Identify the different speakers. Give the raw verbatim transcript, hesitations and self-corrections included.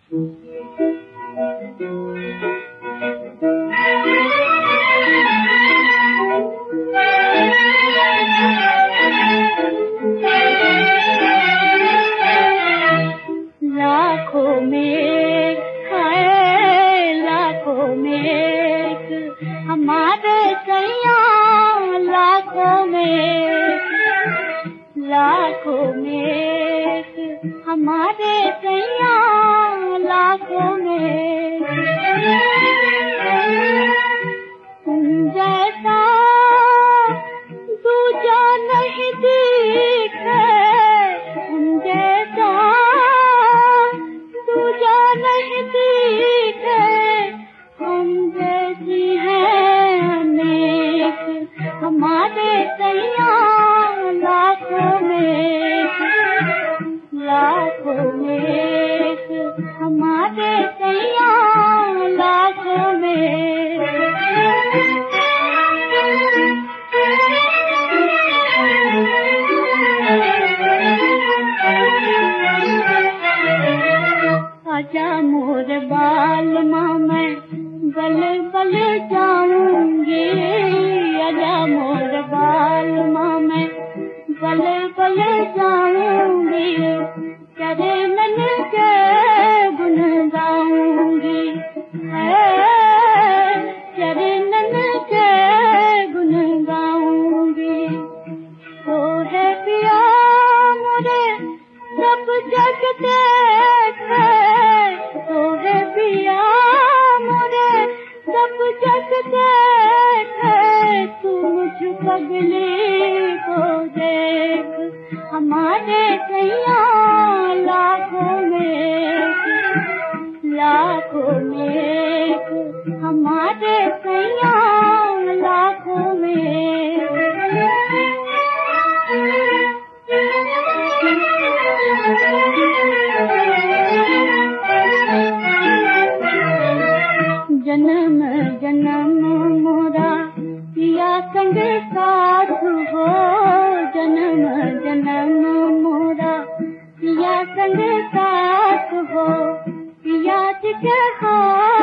Speaker 1: लाखों में है लाखों में हमारे सैया, लाखों में लाखों में हमारे सैया, लाखों में तुम जैसा दूजा नहीं दिखे, तुम जैसा दूजा नहीं दिखे, हम जैसी हैं अनेक हमारे सैया, लाखों में लाखों में हमारे सैया, लाखों में आजा मोर बाल माँ मैं बल बल जाऊंगी, आजा मोर बाल माँ मैं बल बल जाऊंगी, तेरे मन के गुन गाऊंगी, तेरे मन के गुन गाऊंगी। तो है पिया मोरे सब जग देखे, तो है पिया मोरे सब जग देखे, तू मुझ पगली को देख हमारे सैया, लाखों में लाखों में हमारे सैया, लाखों में जन्म जन्म मोरा पिया संग साथ हो, जन्म जन्म मोरा पिया संग साथ हो, पिया जी के हाथ